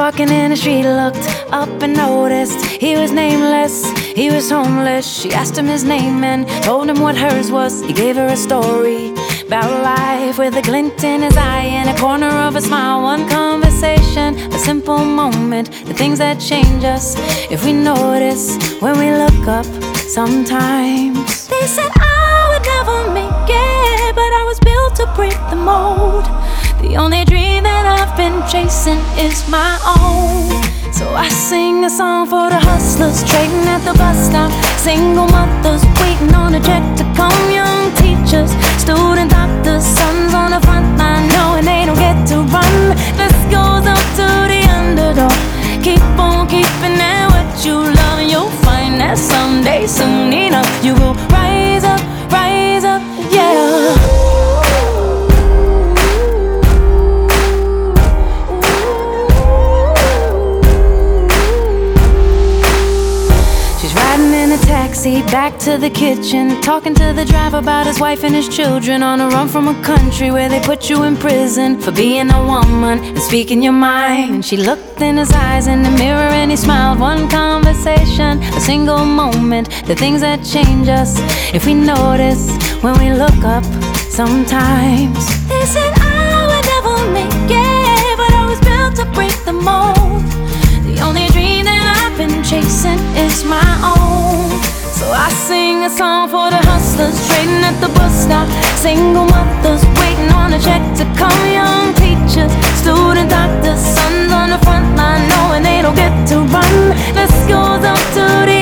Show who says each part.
Speaker 1: walking in the street, looked up and noticed he was nameless, he was homeless. She asked him his name and told him what hers was. He gave her a story about life with a glint in his eye and a corner of a smile. One conversation, a simple moment, the things that change us if we notice when we look up sometimes. They said I would never make it, but I was built to break the mold. The only dream that I've been chasing is my own. So I sing a song for the hustlers trading at the bus stop, single mothers waiting on a check to come, young teachers, student doctors, sons on the front line knowing they don't get to run. This goes out to the underdog. Keep on keeping at what you love, and you'll find that someday, soon enough, you will rise up, yeah. Taxi back to the kitchen, talking to the driver about his wife and his children, on a run from a country where they put you in prison for being a woman and speaking your mind. And she looked in his eyes in the mirror and he smiled. One conversation, a single moment, the things that change us if we notice when we look up sometimes. They said I would never make it, but I was built to break the mold. The only dream that I've been chasing is my own. So I sing a song for the hustlers trading at the bus stop, single mothers waiting on a check to come, young teachers, student doctors, sons on the front line knowing they don't get to run. This goes out to the